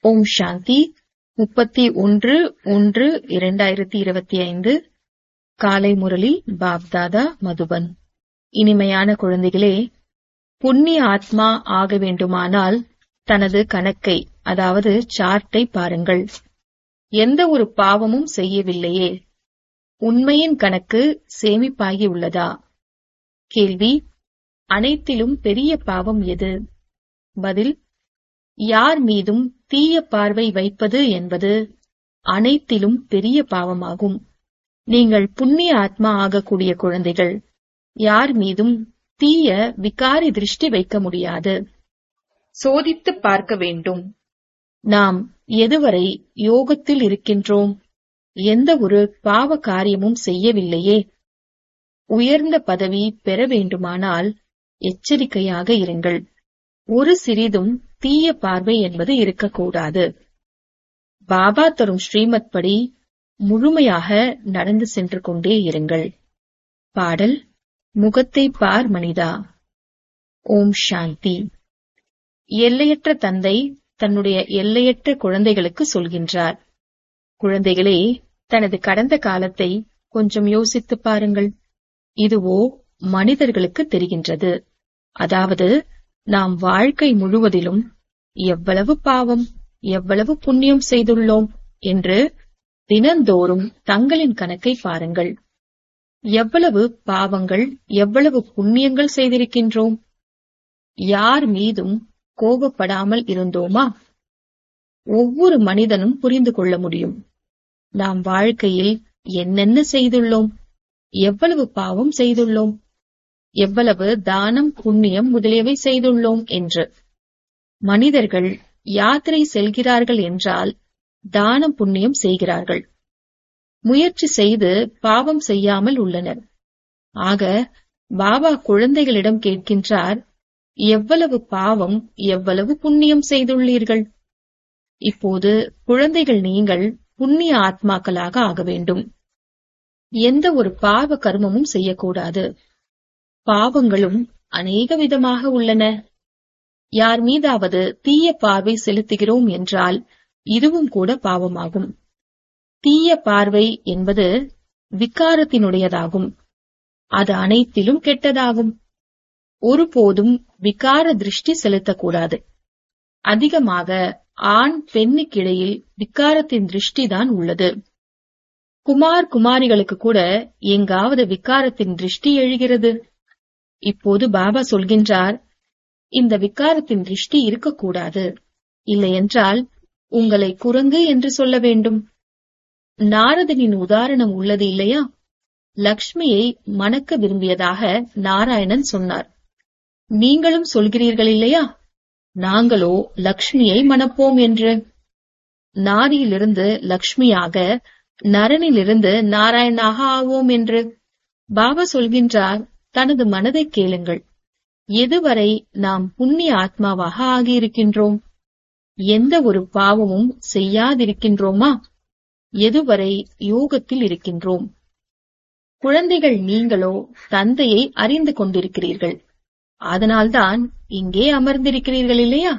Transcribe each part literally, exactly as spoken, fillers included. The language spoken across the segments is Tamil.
ஓம் சாந்தி. முப்பத்தி ஒன்று ஒன்று இரண்டாயிரத்தி இருபத்தி ஐந்து காலை முரளி பாப்தாதா மதுபன். இனிமையான குழந்தைகளே, புண்ணிய ஆத்மா ஆக வேண்டுமானால் தனது கணக்கை, அதாவது சார்ட்டை பாருங்கள். எந்த ஒரு பாவமும் செய்யவில்லையே. உண்மையின் கணக்கு சேமிப்பாகி உள்ளதா? கேள்வி: அனைத்திலும் பெரிய பாவம் எது? பதில்: யார் மீதும் தீய பார்வை வைப்பது என்பது அனைத்திலும் பெரிய பாவமாகும். நீங்கள் புண்ணிய ஆத்மா ஆகக்கூடிய குழந்தைகள். யார் மீதும் தீய விகாரி திருஷ்டி வைக்க முடியாது. சோதித்து பார்க்க வேண்டும். நாம் எதுவரை யோகத்தில் இருக்கின்றோம்? எந்த ஒரு பாவ காரியமும் செய்யவில்லையே. உயர்ந்த பதவி பெற வேண்டுமானால் எச்சரிக்கையாக இருங்கள். ஒரு சிறிதும் தீய பார்வை என்பது இருக்கக்கூடாது. பாபா தரும் ஸ்ரீமத் படி முழுமையாக நடந்து சென்று கொண்டே இருங்கள். பாடல்: முகத்தை பார் மனிதா. ஓம் சாந்தி. எல்லையற்ற தந்தை தன்னுடைய எல்லையற்ற குழந்தைகளுக்கு சொல்கின்றார்: குழந்தைகளே, தனது கடந்த காலத்தை கொஞ்சம் யோசித்து பாருங்கள். இதுவோ மனிதர்களுக்கு தெரிகின்றது. அதாவது நாம் வாழ்க்கை முழுவதிலும் எவ்வளவு பாவம், எவ்வளவு புண்ணியம் செய்துள்ளோம் என்று தினந்தோறும் தங்களின் கணக்கை பாருங்கள். எவ்வளவு பாவங்கள், எவ்வளவு புண்ணியங்கள் செய்திருக்கின்றோம்? யார் மீதும் கோபப்படாமல் இருந்தோமா? ஒவ்வொரு மனிதனும் புரிந்து கொள்ள முடியும். நாம் வாழ்க்கையில் என்னென்ன செய்துள்ளோம், எவ்வளவு பாவம் செய்துள்ளோம், எவ்வளவு தானம், புண்ணியம் முதலியவை செய்துள்ளோம் என்று. மனிதர்கள் யாத்திரை செல்கிறார்கள் என்றால் தானம் புண்ணியம் செய்கிறார்கள். முயற்சி செய்து பாவம் செய்யாமல் உள்ளனர். ஆக பாபா குழந்தைகளிடம் கேட்கின்றார்: எவ்வளவு பாவம், எவ்வளவு புண்ணியம் செய்துள்ளீர்கள்? இப்போது குழந்தைகள், நீங்கள் புண்ணிய ஆத்மாக்களாக ஆக வேண்டும். எந்த ஒரு பாவ கர்மமும் செய்யக்கூடாது. பாவங்களும் அநேக விதமாக உள்ளன. யார் மீதாவது தீய பார்வை செலுத்துகிறோம் என்றால் இதுவும் கூட பாவமாகும். தீய பார்வை என்பது விகாரத்தினுடையதாகும். அது அனைத்திலும் கெட்டதாகும். ஒருபோதும் விகார திருஷ்டி செலுத்தக்கூடாது. அதிகமாக ஆண் பெண்ணுக்கிடையில் விகாரத்தின் திருஷ்டிதான் உள்ளது. குமார் குமாரிகளுக்கு கூட எங்காவது விகாரத்தின் திருஷ்டி எழுகிறது. இப்போது பாபா சொல்கின்றார்: இந்த விகாரத்தின் திருஷ்டி இருக்கக்கூடாது. இல்லையென்றால் உங்களை குரங்கு என்று சொல்ல வேண்டும். நாரதனின் உதாரணம் உள்ளது இல்லையா? லக்ஷ்மியை மணக்க விரும்பியதாக நாராயணன் சொன்னார். நீங்களும் சொல்கிறீர்கள் இல்லையா? நாங்களோ லக்ஷ்மியை மணப்போம் என்று. நாரியிலிருந்து லக்ஷ்மியாக, நரனிலிருந்து நாராயணாக ஆவோம் என்று. பாபா சொல்கின்றார்: தனது மனதை கேளுங்கள். எதுவரை நாம் புண்ணிய ஆத்மாவாக ஆகியிருக்கின்றோம்? எந்த ஒரு பாவமும் செய்யாதிருக்கின்றோமா? எதுவரை யோகத்தில் இருக்கின்றோம்? குழந்தைகள், நீங்களோ தந்தையை அறிந்து கொண்டிருக்கிறீர்கள். அதனால்தான் இங்கே அமர்ந்திருக்கிறீர்கள் இல்லையா?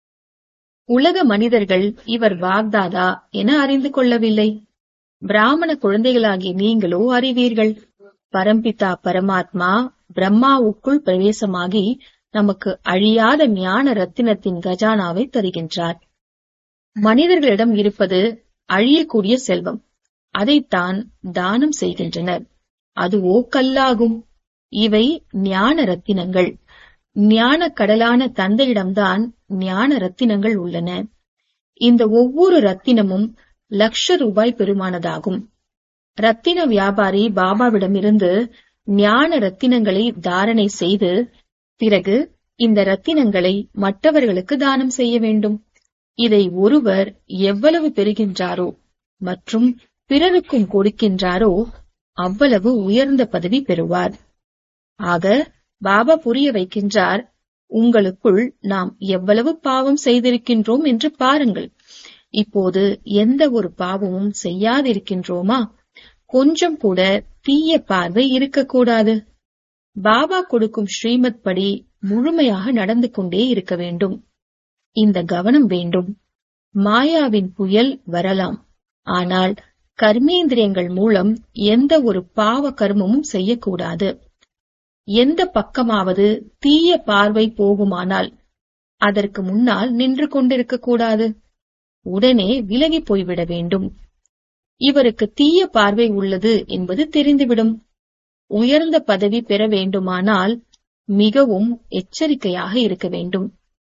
உலக மனிதர்கள் இவர் வாக்தாதா என அறிந்து கொள்ளவில்லை. பிராமண குழந்தைகளாகிய நீங்களோ அறிவீர்கள். பரம்பிதா பரமாத்மா பிரம்மாவுக்குள் பிரவேசமாகி நமக்கு அழியாத ஞான ரத்தினத்தின் கஜானாவை தருகின்றார். மனிதர்களிடம் இருப்பது அழியக்கூடிய செல்வம். அதைத்தான் தானம் செய்கின்றனர். அதுவோ கல்லாகும். இவை ஞான ரத்தினங்கள். ஞான கடலான தந்தையிடம்தான் ஞான ரத்தினங்கள் உள்ளன. இந்த ஒவ்வொரு ரத்தினமும் லட்ச ரூபாய் பெருமானதாகும். ரத்தின வியாபாரி பாபாவிடமிருந்து ஞான ரத்தினங்களை தாரணை செய்து பிறகு இந்த ரத்தினங்களை மற்றவர்களுக்கு தானம் செய்ய வேண்டும். இதை ஒருவர் எவ்வளவு பெறுகின்றாரோ மற்றும் பிறருக்கும் கொடுக்கின்றாரோ அவ்வளவு உயர்ந்த பதவி பெறுவார். ஆக பாபா புரிய வைக்கின்றார்: உங்களுக்குள் நாம் எவ்வளவு பாவம் செய்திருக்கின்றோம் என்று பாருங்கள். இப்போது எந்த ஒரு பாவமும் செய்யாதிருக்கின்றோமா? கொஞ்சம் கூட தீய பார்வை இருக்கக்கூடாது. பாபா கொடுக்கும் ஸ்ரீமத் படி முழுமையாக நடந்து கொண்டே இருக்க வேண்டும். இந்த கவனம் வேண்டும். மாயாவின் புயல் வரலாம். ஆனால் கர்மேந்திரியங்கள் மூலம் எந்த ஒரு பாவ கர்மமும் செய்யக்கூடாது. எந்த பக்கமாவது தீய பார்வை போகுமானால் அதற்கு முன்னால் நின்று கொண்டிருக்க கூடாது. உடனே விலகி போய்விட வேண்டும். இவருக்கு தீய பார்வை உள்ளது என்பது தெரிந்துவிடும். உயர்ந்த பதவி பெற வேண்டுமானால் மிகவும் எச்சரிக்கையாக இருக்க வேண்டும்.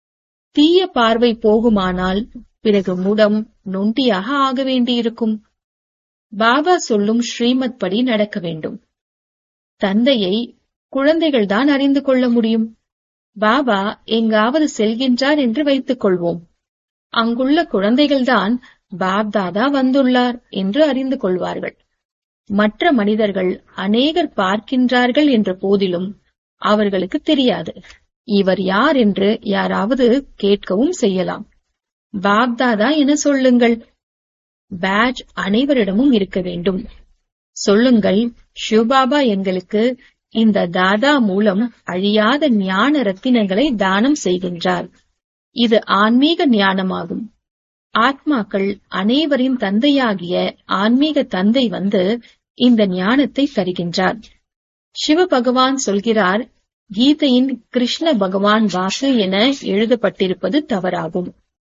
தீய பார்வை போகுமானால் பிறகு முடம் நொண்டியாக ஆக வேண்டியிருக்கும். பாபா சொல்லும் ஸ்ரீமத் படி நடக்க வேண்டும். தந்தையை குழந்தைகள்தான் அறிந்து கொள்ள முடியும். பாபா எங்காவது செல்கின்றார் என்று வைத்துக் கொள்வோம். அங்குள்ள குழந்தைகள்தான் பாப்தாதா வந்துள்ளார் என்று அறிந்து கொள்வார்கள். மற்ற மனிதர்கள் அநேகர் பார்க்கின்றார்கள் என்ற போதிலும் அவர்களுக்கு தெரியாது. இவர் யார் என்று யாராவது கேட்கவும் செய்யலாம். பாப்தாதா என சொல்லுங்கள். பேட்ஜ் அனைவரிடமும் இருக்க வேண்டும். சொல்லுங்கள், சிவபாபா எங்களுக்கு இந்த தாதா மூலம் அழியாத ஞான ரத்தினங்களை தானம் செய்கின்றார். இது ஆன்மீக ஞானமாகும். ஆத்மாக்கள் அனைவரின் தந்தையாகிய ஆன்மீக தந்தை வந்து இந்த ஞானத்தை தருகின்றார். சிவ பகவான் சொல்கிறார், கீதையின் கிருஷ்ண பகவான் வாக்கு என எழுதப்பட்டிருப்பது தவறாகும்.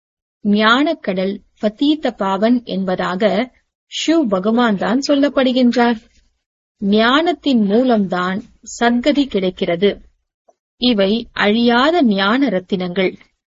ஞானக்கடல் பதீத்த பாவன் என்பதாக சிவ் பகவான் தான் சொல்லப்படுகின்றார். ஞானத்தின் மூலம்தான் சத்கதி கிடைக்கிறது. இவை அழியாத ஞான ரத்தினங்கள்.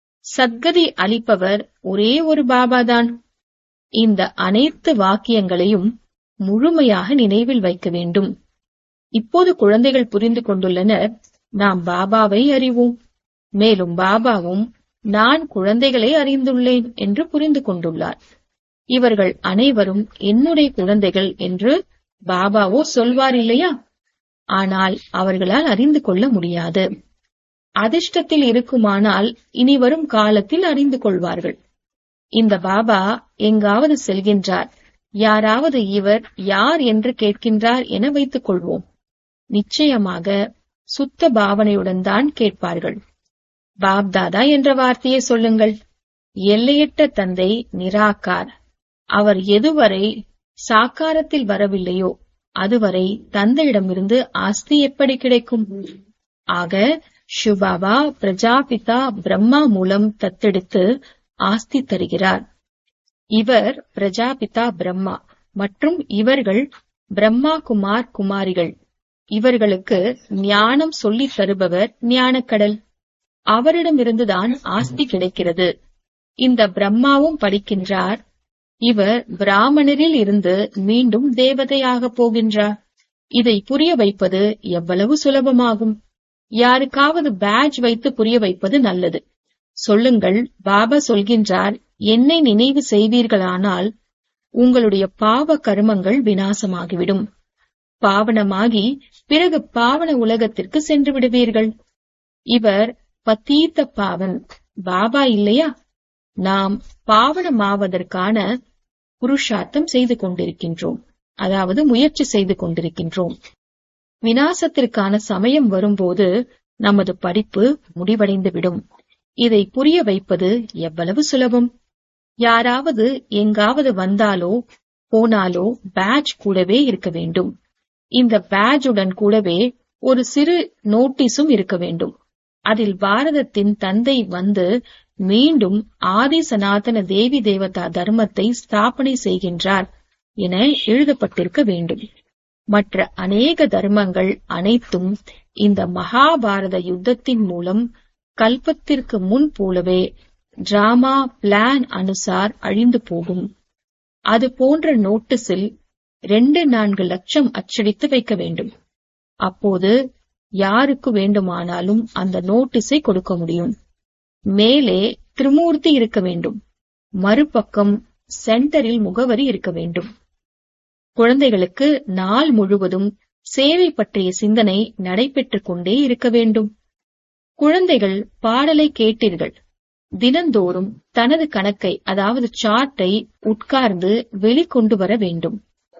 சத்கதி அளிப்பவர் ஒரே ஒரு பாபாதான். இந்த அனைத்து வாக்கியங்களையும் முழுமையாக நினைவில் வைக்க வேண்டும். இப்போது குழந்தைகள் புரிந்து கொண்டுள்ளனர், நாம் பாபாவை அறிவோம். மேலும் பாபாவும் நான் குழந்தைகளை அறிந்துள்ளேன் என்று புரிந்து கொண்டுள்ளார். இவர்கள் அனைவரும் என்னுடைய குழந்தைகள் என்று பாபாவோ சொல்வார் இல்லையா? ஆனால் அவர்களால் அறிந்து கொள்ள முடியாது. அதிர்ஷ்டத்தில் இருக்குமானால் இனி வரும் காலத்தில் அறிந்து கொள்வார்கள். இந்த பாபா எங்காவது செல்கின்றார், யாராவது இவர் யார் என்று கேட்கின்றார் என வைத்துக் கொள்வோம். நிச்சயமாக சுத்த பாவனையுடன் தான் கேட்பார்கள். பாப்தாதா என்ற வார்த்தையை சொல்லுங்கள். எல்லையற்ற தந்தை நிராகார். அவர் எதுவரை சாக்காரத்தில் வரவில்லையோ அதுவரை தந்தையிடமிருந்து ஆஸ்தி எப்படி கிடைக்கும்? ஆக சிவபாபா பிரஜாபிதா பிரம்மா மூலம் தத்தெடுத்து ஆஸ்தி தருகிறார். இவர் பிரஜாபிதா பிரம்மா மற்றும் இவர்கள் பிரம்மா குமார் குமாரிகள். இவர்களுக்கு ஞானம் சொல்லித் தருபவர் ஞானக்கடல். அவரிடமிருந்துதான் ஆஸ்தி கிடைக்கிறது. இந்த பிரம்மாவும் படிக்கின்றார். இவர் பிராமணரில் இருந்து மீண்டும் தேவதையாக போகின்றார். இதை புரிய வைப்பது எவ்வளவு சுலபமாகும். யாருக்காவது பேட்ஜ் வைத்து புரிய வைப்பது நல்லது. சொல்லுங்கள், பாபா சொல்கின்றார், என்னை நினைவு செய்வீர்களானால் உங்களுடைய பாவ கர்மங்கள் விநாசமாகிவிடும். பாவனமாகி பிறகு பாவன உலகத்திற்கு சென்று விடுவீர்கள். இவர் பதீத்த பாவன் பாபா இல்லையா? நாம் பாவனமாவதற்கான புருஷார்த்தம் செய்து கொண்டிருக்கின்றோம், அதாவது முயற்சி செய்து கொண்டிருக்கின்றோம். விநாசத்திற்கான சமயம் வரும்போது நமது படிப்பு முடிவடைந்துவிடும். இதை புரிய வைப்பது எவ்வளவு சுலபம். யாராவது எங்காவது வந்தாலோ போனாலோ பேட்ஜ் கூடவே இருக்க வேண்டும். இந்த பேட்ஜுடன் கூடவே ஒரு சிறு நோட்டீஸும் இருக்க வேண்டும். அதில் பாரதத்தின் தந்தை வந்து மீண்டும் ஆதி சனாதன தேவி தேவதா தர்மத்தை ஸ்தாபனை செய்கின்றார் என எழுதப்பட்டிருக்க வேண்டும். மற்ற அநேக தர்மங்கள் அனைத்தும் இந்த மகாபாரத யுத்தத்தின் மூலம் கல்பத்திற்கு முன் போலவே டிராமா பிளான் அனுசார் அழிந்து போகும். அது போன்ற நோட்டீஸில் ரெண்டு நான்கு லட்சம் அச்சடித்து வைக்க வேண்டும். அப்போது யாருக்கு வேண்டுமானாலும் அந்த நோட்டீஸை கொடுக்க முடியும். மேலே திரிமூர்த்தி இருக்க வேண்டும். மறுபக்கம் சென்டரில் முகவரி இருக்க வேண்டும். குழந்தைகளுக்கு நாள் முழுவதும் சேவை பற்றிய சிந்தனை நடைபெற்றுக் கொண்டே இருக்க வேண்டும். குழந்தைகள் பாடலை கேட்டீர்கள். தினந்தோறும் தனது கணக்கை, அதாவது சார்ட்டை உட்கார்ந்து வெளிக்கொண்டு வர வேண்டும்.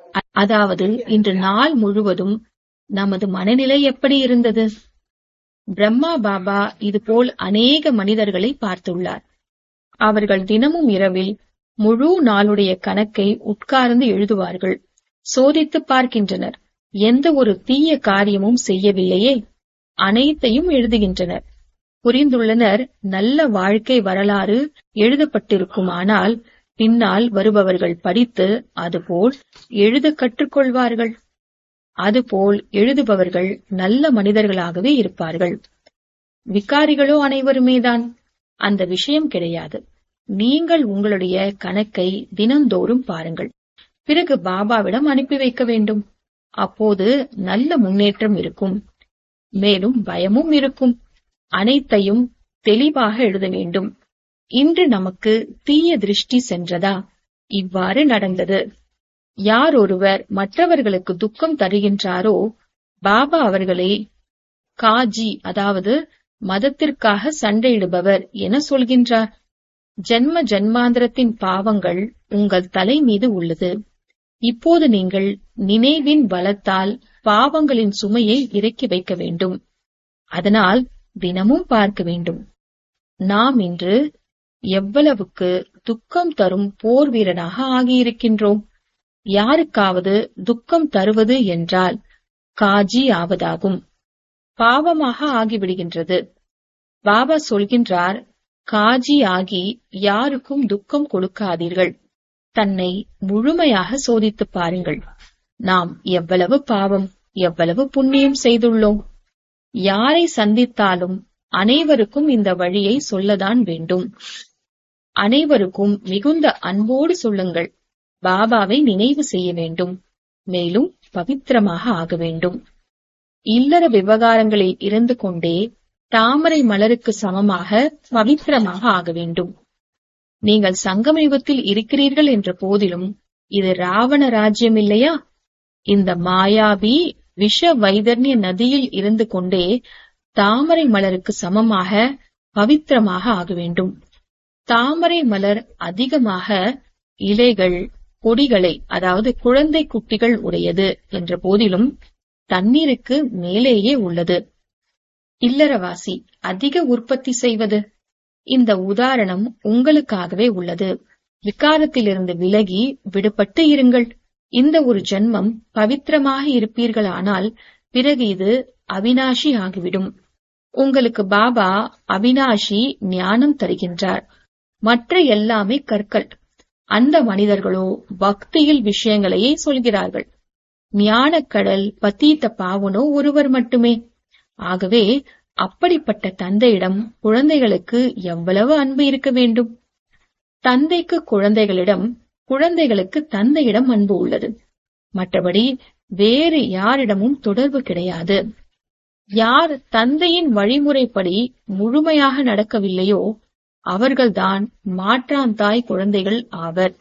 அதாவது இன்று நாள் முழுவதும் நமது மனநிலை எப்படி இருந்தது? பிரம்மா பாபா இதுபோல் அநேக மனிதர்களை பார்த்துள்ளார். அவர்கள் தினமும் இரவில் முழு நாளுடைய கணக்கை உட்கார்ந்து எழுதுவார்கள். சோதித்து பார்க்கின்றனர். எந்த ஒரு தீய காரியமும் செய்யவில்லையே. அனைத்தையும் எழுதுகின்றனர். புரிந்துள்ளனர், நல்ல வாழ்க்கை வரலாறு எழுதப்பட்டிருக்குமானால் பின்னால் வருபவர்கள் படித்து அதுபோல் எழுத கற்றுக்கொள்வார்கள். அதுபோல் எழுதுபவர்கள் நல்ல மனிதர்களாகவே இருப்பார்கள். விகாரிகளோ அனைவருமேதான். அந்த விஷயம் கிடையாது. நீங்கள் உங்களுடைய கணக்கை தினந்தோறும் பாருங்கள். பிறகு பாபாவிடம் அனுப்பி வைக்க வேண்டும். அப்போது நல்ல முன்னேற்றம் இருக்கும். மேலும் பயமும் இருக்கும். அனைத்தையும் தெளிவாக எழுத வேண்டும். இன்று நமக்கு தீய திருஷ்டி சென்றதா? இவ்வாறு நடந்தது. யார் ஒருவர் மற்றவர்களுக்கு துக்கம் தருகின்றாரோ பாபா அவர்களை காஜி, அதாவது மதத்திற்காக சண்டையிடுபவர் என சொல்கின்றார். ஜன்ம ஜன்மாந்திரத்தின் பாவங்கள் உங்கள் தலை மீது உள்ளது. இப்போது நீங்கள் நினைவின் பலத்தால் பாவங்களின் சுமையை இறக்கி வைக்க வேண்டும். அதனால் தினமும் பார்க்க வேண்டும். நாம் இன்று எவ்வளவுக்கு துக்கம் தரும் போர் வீரனாக ஆகியிருக்கின்றோம். யாருக்காவது துக்கம் தருவது என்றால் காஜி ஆவதாகும். பாவமாக ஆகிவிடுகின்றது. பாபா சொல்கின்றார், காஜி ஆகி யாருக்கும் துக்கம் கொடுக்காதீர்கள். தன்னை முழுமையாக சோதித்து பாருங்கள். நாம் எவ்வளவு பாவம், எவ்வளவு புண்ணியம் செய்துள்ளோம். யாரை சந்தித்தாலும் அனைவருக்கும் இந்த வழியை சொல்லதான் வேண்டும். அனைவருக்கும் மிகுந்த அன்போடு சொல்லுங்கள். பாபாவை நினைவு செய்ய வேண்டும். மேலும் பவித்திரமாக ஆக வேண்டும். இல்லற விவகாரங்களில் இருந்து கொண்டே தாமரை மலருக்கு சமமாக பவித்திரமாக ஆக வேண்டும். நீங்கள் சங்கம யுகத்தில் இருக்கிறீர்கள் என்ற போதிலும் இது ராவண ராஜ்யம் இல்லையா? இந்த மாயாவி விஷ வைதர்ணிய நதியில் இருந்து கொண்டே தாமரை மலருக்கு சமமாக பவித்திரமாக ஆக வேண்டும். தாமரை மலர் அதிகமாக இலைகள், கொடிகளை, அதாவது குழந்தை குட்டிகள் உடையது என்ற போதிலும் தண்ணீருக்கு மேலேயே உள்ளது. இல்லறவாசி அதிக உற்பத்தி செய்வது. இந்த உதாரணம் உங்களுக்காகவே உள்ளது. விகாரத்திலிருந்து விலகி விடுபட்டு இருங்கள். இந்த ஒரு ஜென்மம் பவித்திரமாக இருப்பீர்களானால் பிறகு இது அவினாஷி ஆகிவிடும். உங்களுக்கு பாபா அவினாஷி ஞானம் தருகின்றார். மற்ற எல்லாமே கற்கள். அந்த மனிதர்களோ பக்தியில் விஷயங்களையே சொல்கிறார்கள். ஞானக்கடல் பதீத்த பாவனோ ஒருவர் மட்டுமே. ஆகவே அப்படிப்பட்ட தந்தையிடம் குழந்தைகளுக்கு எவ்வளவு அன்பு இருக்க வேண்டும். தந்தைக்கு குழந்தைகளிடம், குழந்தைகளுக்கு தந்தையிடம் அன்பு உள்ளது. மற்றபடி வேறு யாரிடமும் தொடர்பு கிடையாது. யார் தந்தையின் வழிமுறைப்படி முழுமையாக நடக்கவில்லையோ அவர்கள்தான் மாற்றாந்தாய் குழந்தைகள் ஆவர்.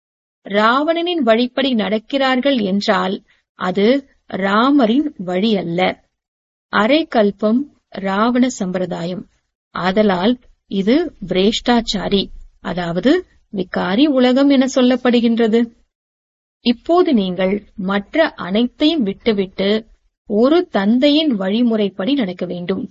ராவணனின் வழிப்படி நடக்கிறார்கள் என்றால் அது ராமரின் வழி அல்ல. அரை கல்பம் ராவண சம்பிரதாயம். ஆதலால் இது பிரேஷ்டாச்சாரி, அதாவது விகாரி உலகம் என சொல்லப்படுகின்றது. இப்போது நீங்கள் மற்ற அனைத்தையும் விட்டுவிட்டு ஒரு தந்தையின் வழிமுறைப்படி நடக்க வேண்டும்.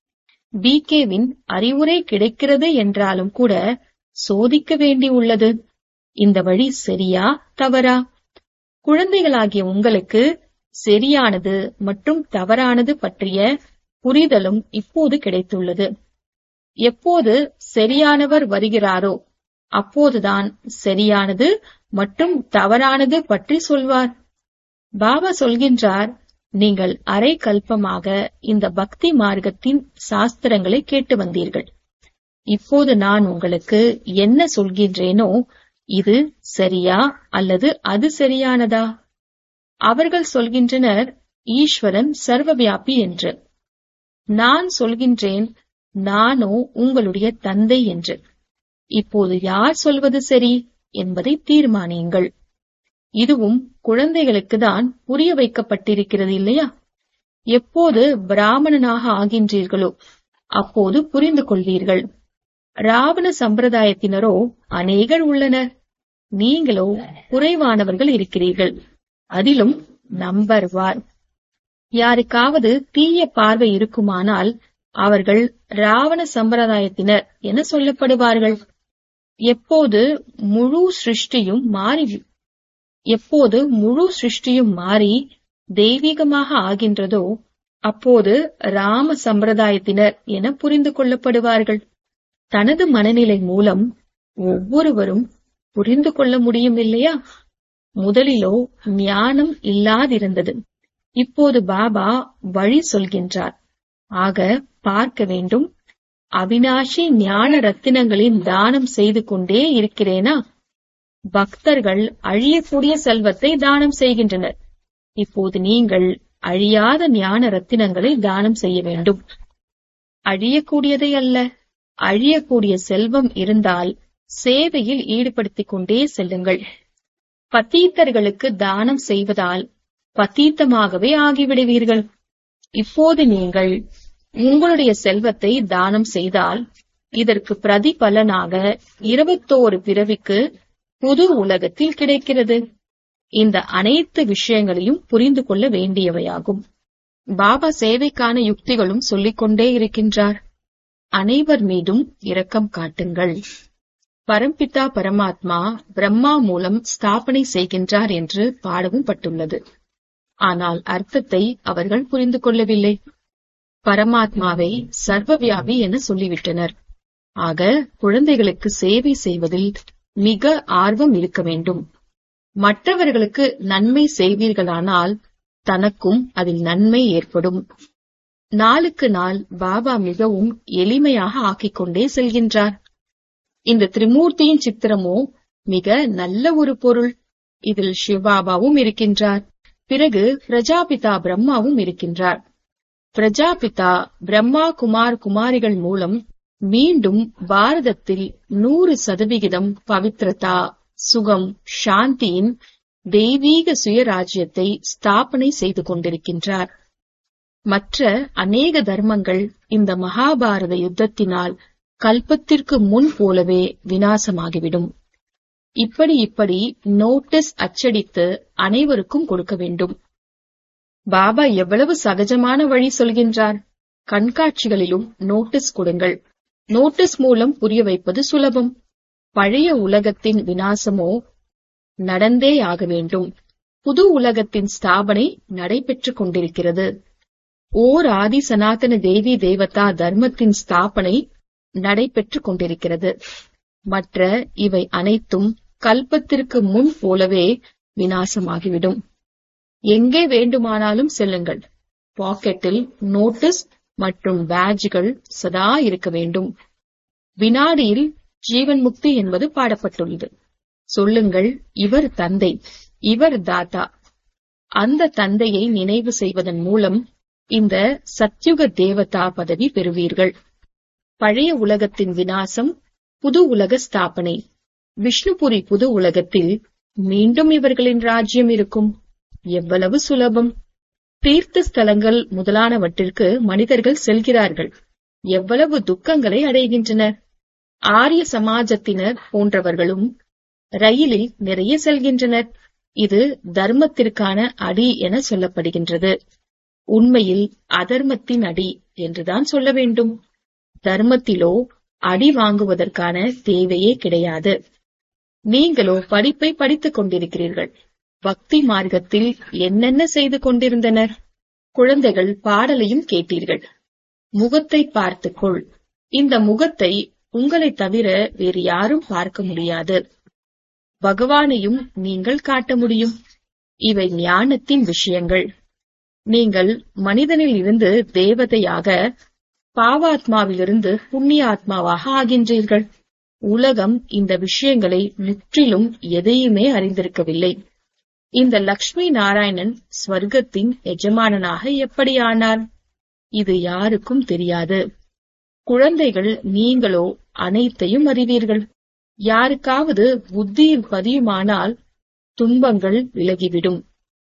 பிகேவின் அறிவுரை கிடைக்கிறது என்றாலும் கூட சோதிக்க வேண்டியுள்ளது. இந்த வழி சரியா தவறா? குழந்தைகளாகிய உங்களுக்கு சரியானது மற்றும் தவறானது பற்றிய புரிதலும் இப்போது கிடைத்துள்ளது. எப்போது சரியானவர் வருகிறாரோ அப்போதுதான் சரியானது மற்றும் தவறானது பற்றி சொல்வார். பாபா சொல்கின்றார், நீங்கள் அரை கல்பமாக இந்த பக்தி மார்க்கத்தின் சாஸ்திரங்களை கேட்டு வந்தீர்கள். இப்போது நான் உங்களுக்கு என்ன சொல்கின்றேனோ இது சரியா அல்லது அது சரியானதா? அவர்கள் சொல்கின்றனர் ஈஸ்வரன் சர்வவியாபி என்று. நான் சொல்கின்றேன் நானோ உங்களுடைய தந்தை என்று. இப்போது யார் சொல்வது சரி என்பதை தீர்மானியுங்கள். இதுவும் குழந்தைகளுக்கு தான் புரிய வைக்கப்பட்டிருக்கிறது இல்லையா? எப்போது பிராமணனாக ஆகின்றீர்களோ அப்போது புரிந்து கொள்வீர்கள். ராவண சம்பிரதாயத்தினரோ அநேகர் உள்ளனர். நீங்களோ குறைவானவர்கள் இருக்கிறீர்கள். அதிலும் நம்பர் வார். யாருக்காவது தீய பார்வை இருக்குமானால் அவர்கள் ராவண சம்பிரதாயத்தினர் என சொல்லப்படுவார்கள். எப்போது முழு சிருஷ்டியும் மாறி எப்போது முழு சிருஷ்டியும் மாறி தெய்வீகமாக ஆகின்றதோ அப்போது ராம சம்பிரதாயத்தினர் என புரிந்து கொள்ளப்படுவார்கள். தனது மனநிலை மூலம் ஒவ்வொருவரும் புரிந்து கொள்ள முடியும் இல்லையா? முதலிலோ ஞானம் இல்லாதிருந்தது. இப்போது பாபா வழி சொல்கின்றார். ஆக பார்க்க வேண்டும், அவினாஷி ஞான ரத்தினங்களின் தானம் செய்து கொண்டே இருக்கிறேனா? பக்தர்கள் அழியக்கூடிய செல்வத்தை தானம் செய்கின்றனர். இப்போது நீங்கள் அழியாத ஞான ரத்தினங்களை தானம் செய்ய வேண்டும். அழியக்கூடியதை அல்ல. அழியக்கூடிய செல்வம் இருந்தால் சேவையில் ஈடுபடுத்திக் கொண்டே செல்லுங்கள். பத்தீத்தர்களுக்கு தானம் செய்வதால் பத்தீத்தமாகவே ஆகிவிடுவீர்கள். இப்போது நீங்கள் உங்களுடைய செல்வத்தை தானம் செய்தால் இதற்கு பிரதிபலனாக இருபத்தோரு பிறவிக்கு புது உலகத்தில் கிடைக்கிறது. இந்த அனைத்து விஷயங்களையும் புரிந்து கொள்ள வேண்டியவையாகும். பாபா சேவைக்கான யுக்திகளும் சொல்லிக்கொண்டே இருக்கின்றார். அனைவர் மீதும் இரக்கம் காட்டுங்கள். பரம்பிதா பரமாத்மா பிரம்மா மூலம் ஸ்தாபனை செய்கின்றார் என்று பாடவும் பட்டுள்ளது. ஆனால் அர்த்தத்தை அவர்கள் புரிந்து கொள்ளவில்லை. பரமாத்மாவை சர்வவியாபி என சொல்லிவிட்டனர். ஆக குழந்தைகளுக்கு சேவை செய்வதில் மிக ஆர்வம் இருக்க வேண்டும். மற்றவர்களுக்கு நன்மை செய்வீர்களானால் தனக்கும் அதில் நன்மை ஏற்படும். நாளுக்கு நாள் பாபா மிகவும் எளிமையாக ஆக்கிக் கொண்டே செல்கின்றார். இந்த திரிமூர்த்தியின் சித்திரமோ மிக நல்ல ஒரு பொருள். இதில் சிவபாபாவும் இருக்கின்றார். பிறகு பிரஜாபிதா பிரம்மாவும் இருக்கின்றார். பிரஜாபிதா பிரம்மா குமார் குமாரிகள் மூலம் மீண்டும் பாரதத்தில் நூறு சதவிகிதம் பவித்ரதா, சுகம், சாந்தியின் தெய்வீக சுயராஜ்யத்தை ஸ்தாபனை செய்து கொண்டிருக்கின்றார். மற்ற அநேக தர்மங்கள் இந்த மகாபாரத யுத்தத்தினால் கல்பத்திற்கு முன் போலவே வினாசமாகிவிடும். இப்படி இப்படி நோட்டீஸ் அச்சடித்து அனைவருக்கும் கொடுக்க வேண்டும். பாபா எவ்வளவு சகஜமான வழி சொல்கின்றார். கண்காட்சிகளிலும் நோட்டீஸ் கொடுங்கள். நோட்டீஸ் மூலம் புரிய வைப்பது சுலபம். பழைய உலகத்தின் வினாசமோ நடந்தே ஆக வேண்டும். புது உலகத்தின் ஸ்தாபனை நடைபெற்றுக் கொண்டிருக்கிறது. ஓர் ஆதி சனாதன தேவி தேவதா தர்மத்தின் ஸ்தாபனை நடைபெற்றுக் கொண்டிருக்கிறது. மற்ற இவை அனைத்தும் கல்பத்திற்கு முன் போலவே வினாசமாகிவிடும். எங்கே வேண்டுமானாலும் செல்லுங்கள். பாக்கெட்டில் நோட்டீஸ் மற்றும் பேட்ஜ்கள் சதா இருக்க வேண்டும். வினாடியில் ஜீவன் முக்தி என்பது பாடப்பட்டுள்ளது. சொல்லுங்கள், இவர் தந்தை, இவர் தாத்தா. அந்த தந்தையை நினைவு செய்வதன் மூலம் இந்த சத்யுக தேவதா பதவி பெறுவீர்கள். பழைய உலகத்தின் வினாசம், புது உலக ஸ்தாபனை. விஷ்ணுபுரி புது உலகத்தில் மீண்டும் இவர்களின் ராஜ்யம் இருக்கும். எவ்வளவு சுலபம்! தீர்த்த ஸ்தலங்கள் முதலானவற்றிற்கு மனிதர்கள் செல்கிறார்கள். எவ்வளவு துக்கங்களை அடைகின்றனர். ஆரிய சமாஜத்தினர் போன்றவர்களும் ரயிலில் நிறைய செல்கின்றனர். இது தர்மத்திற்கான அடி என சொல்லப்படுகின்றது. உண்மையில் அதர்மத்தின் அடி என்றுதான் சொல்ல வேண்டும். தர்மத்திலோ அடி வாங்குவதற்கான தேவையே கிடையாது. நீங்களோ படிப்பை படித்துக் கொண்டிருக்கிறீர்கள். பக்தி மார்க்கத்தில் என்னென்ன செய்து கொண்டிருந்தனர். குழந்தைகள் பாடலையும் கேட்டீர்கள். முகத்தை பார்த்துக்கொள். இந்த முகத்தை உங்களை தவிர வேறு யாரும் பார்க்க முடியாது. பகவானையும் நீங்கள் காட்ட முடியும். இவை ஞானத்தின் விஷயங்கள். நீங்கள் மனிதனில் இருந்து தேவதையாக, பாவாத்மாவிலிருந்து புண்ணிய ஆத்மாவாக ஆகின்றீர்கள். உலகம் இந்த விஷயங்களை முற்றிலும் எதையுமே அறிந்திருக்கவில்லை. இந்த லக்ஷ்மி நாராயணன் ஸ்வர்க்கத்தின் எஜமானனாக எப்படி ஆனார்? இது யாருக்கும் தெரியாது. குழந்தைகள் நீங்களோ அனைத்தையும் அறிவீர்கள். யாருக்காவது புத்தியில் பதியுமானால் துன்பங்கள் விலகிவிடும்.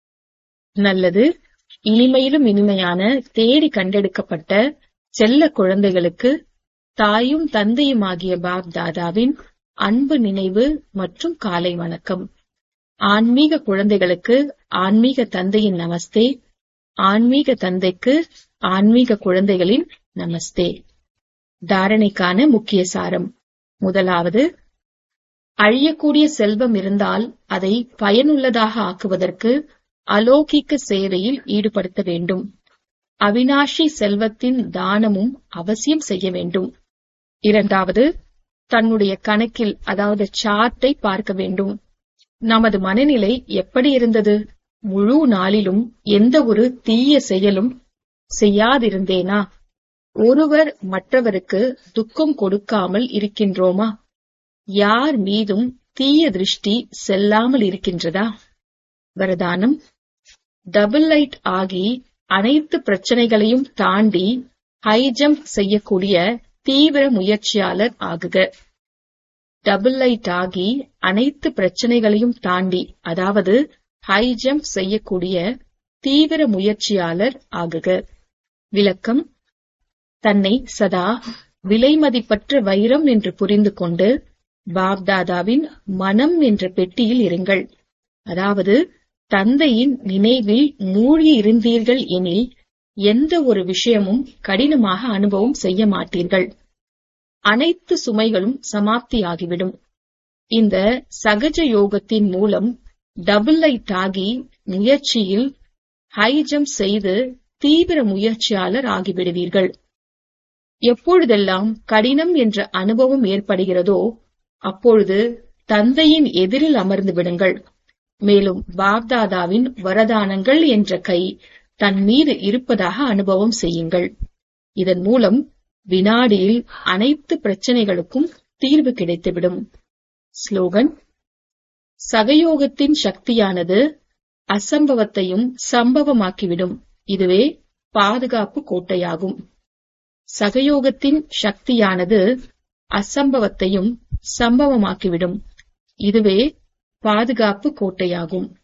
நல்லது. இனிமையிலும் இனிமையான தேடி கண்டெடுக்கப்பட்ட செல்ல குழந்தைகளுக்கு தாயும் தந்தையுமாகிய பாப் தாதாவின் அன்பு நினைவு மற்றும் காலை வணக்கம். ஆன்மீக குழந்தைகளுக்கு ஆன்மீக தந்தையின் நமஸ்தே. ஆன்மீக தந்தைக்கு ஆன்மீக குழந்தைகளின் நமஸ்தே. தாரணைக்கான முக்கிய சாரம். முதலாவது, அழியக்கூடிய செல்வம் இருந்தால் அதை பயனுள்ளதாக ஆக்குவதற்கு அலௌகிக்க சேவையில் ஈடுபடுத்த வேண்டும். அவினாஷி செல்வத்தின் தானமும் அவசியம் செய்ய வேண்டும். இரண்டாவது, தன்னுடைய கணக்கில் அதாவது சார்ட்டை பார்க்க வேண்டும். நமது மனநிலை எப்படி இருந்தது? முழு நாளிலும் எந்த ஒரு தீய செயலும் செய்யாதிருந்தேனா? ஒருவர் மற்றவருக்கு துக்கம் கொடுக்காமல் இருக்கின்றோமா? யார் மீதும் தீய திருஷ்டி செல்லாமல் இருக்கின்றதா? வரதானம்: டபுள் லைட் ஆகி அனைத்து பிரச்சனைகளையும் தாண்டி ஹை ஜம்ப் செய்யக்கூடிய தீவிர முயற்சியாளர் ஆகுக. டபுள் லைட் ஆகி அனைத்து பிரச்சனைகளையும் தாண்டி அதாவது ஹை ஜம்ப் செய்யக்கூடிய தீவிர முயற்சியாளர் ஆகுக. விளக்கம்: தன்னை சதா விலைமதிப்பற்ற வைரம் என்று புரிந்து கொண்டு பாப்தாதாவின் மனம் என்ற பெட்டியில் இருங்கள். அதாவது தந்தையின் நினைவில் மூழ்கி இருந்தீர்கள் எனில் எந்த ஒரு விஷயமும் கடினமாக அனுபவம் செய்ய மாட்டீர்கள். அனைத்து சுமைகளும் சமாப்தியாகிவிடும். இந்த சகஜ யோகத்தின் மூலம் டபுள் லைட் ஆகி முயற்சியில் ஹை ஜம்ப் செய்து தீவிர முயற்சியாளர் ஆகிவிடுவீர்கள். எப்பொழுதெல்லாம் கடினம் என்ற அனுபவம் ஏற்படுகிறதோ அப்பொழுது தந்தையின் எதிரில் அமர்ந்து விடுங்கள். மேலும் பாப்தாதாவின் வரதானங்கள் என்ற கை தன் மீது இருப்பதாக அனுபவம் செய்யுங்கள். இதன் மூலம் வினாடியில் அனைத்து பிரச்சனைகளுக்கும் தீர்வு கிடைத்துவிடும். ஸ்லோகன்: சகயோகத்தின் சக்தியானது அசம்பவத்தையும் சம்பவமாக்கிவிடும். இதுவே பாதுகாப்பு கோட்டையாகும். சகயோகத்தின் சக்தியானது அசம்பவத்தையும் சம்பவமாக்கிவிடும். இதுவே பாதுகாப்பு கோட்டையாகும்.